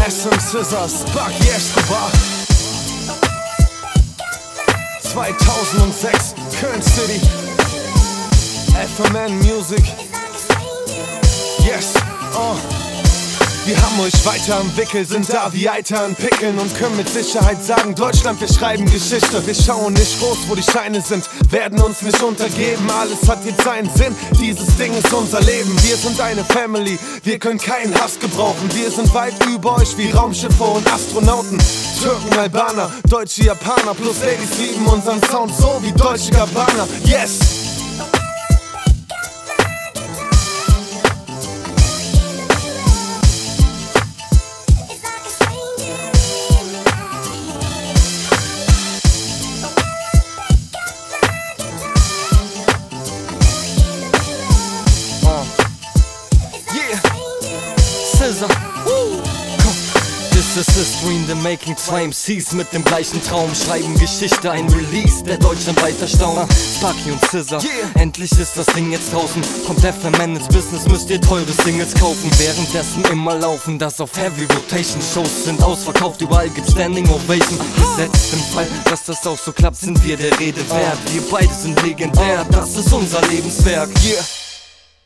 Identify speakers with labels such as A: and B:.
A: SM Scissors, Sparky Escobar. 2006, Köln City. FMN Music. Yes, Wir haben euch weiter am Wickel, sind da wie Eiter an Pickeln und können mit Sicherheit sagen, Deutschland, wir schreiben Geschichte. Wir schauen nicht groß, wo die Scheine sind, werden uns nicht untergeben, alles hat jetzt seinen Sinn, dieses Ding ist unser Leben. Wir sind eine Family, wir können keinen Hass gebrauchen, wir sind weit über euch wie Raumschiffe und Astronauten. Türken, Albaner, deutsche Japaner, plus Ladies lieben unseren Sound so wie Deutsche Gabbana. Yes!
B: This is history in the making. 2 MCs mit dem gleichen Traum schreiben Geschichte, ein Release, der Deutschland weiter staunt. Sparky und Scissor, endlich ist das Ding jetzt draußen. Kommt FMN ins Business, müsst ihr teure Singles kaufen. Währenddessen immer laufen, das auf Heavy Rotation. Shows sind ausverkauft, überall gibt's Standing Ovation. Gesetzt im Fall, dass das auch so klappt, sind wir der Rede wert. Wir beide sind legendär, das ist unser Lebenswerk.